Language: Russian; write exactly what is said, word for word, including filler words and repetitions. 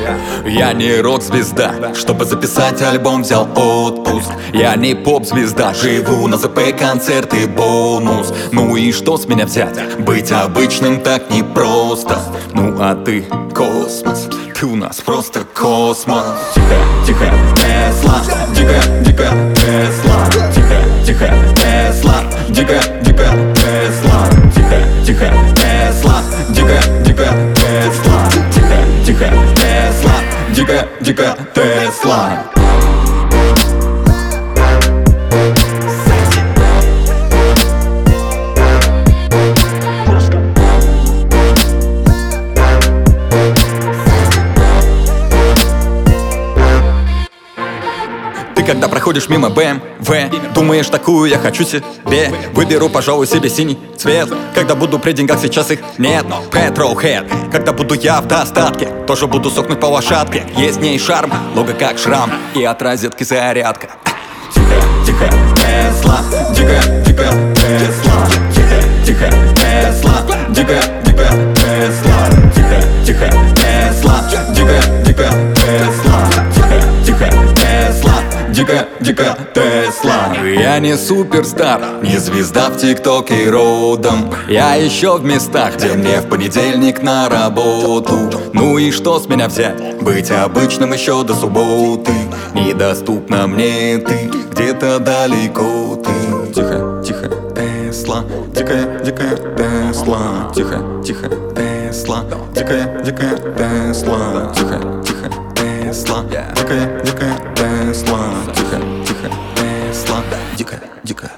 Я не рок-звезда, чтобы записать альбом взял отпуск. Я не поп-звезда, живу на ЗП, концерты бонус. Ну и что с меня взять? Быть обычным так непросто. Ну а ты космос, ты у нас просто космос. Тихо, тихо, Тесла, дико, дико, Тесла. Тихо, тихо, Тесла, дико, дико, Тесла. Тихо, тихо, Тесла, дико, дико, Тесла. Тихо, тихо, Тесла, дико, дико, Тесла. Когда проходишь мимо бэ эм вэ, думаешь, такую я хочу себе. Выберу, пожалуй, себе синий цвет. Когда буду при деньгах, сейчас их нет. Petrolhead, когда буду я в достатке, тоже буду сохнуть по лошадке. Есть в ней шарм, лого как шрам, и от розетки зарядка. Тихо, тихо, Тесла, дико, дико, Тесла. Тихо, тихо, Тесла, дико, дико, Тесла. Тихо, тихо, Тесла, дико, дико, Тесла. Тихо, тихо, Тесла, дико, дико, Тесла. Я не суперстар, не звезда в ТикТоке родом. Я еще в местах, где мне в понедельник на работу. Ну и что с меня взять? Быть обычным еще до субботы. Недоступна мне ты, где-то далеко ты. Тихо, тихо, Тесла, дикая, дикая Тесла. Тихо, тихо, Тесла, дикая, дикая Тесла. Тихо, тихо, Тесла, дикая, дикая Тесла. Тихо, тихо, Тесла, дикая, дикая.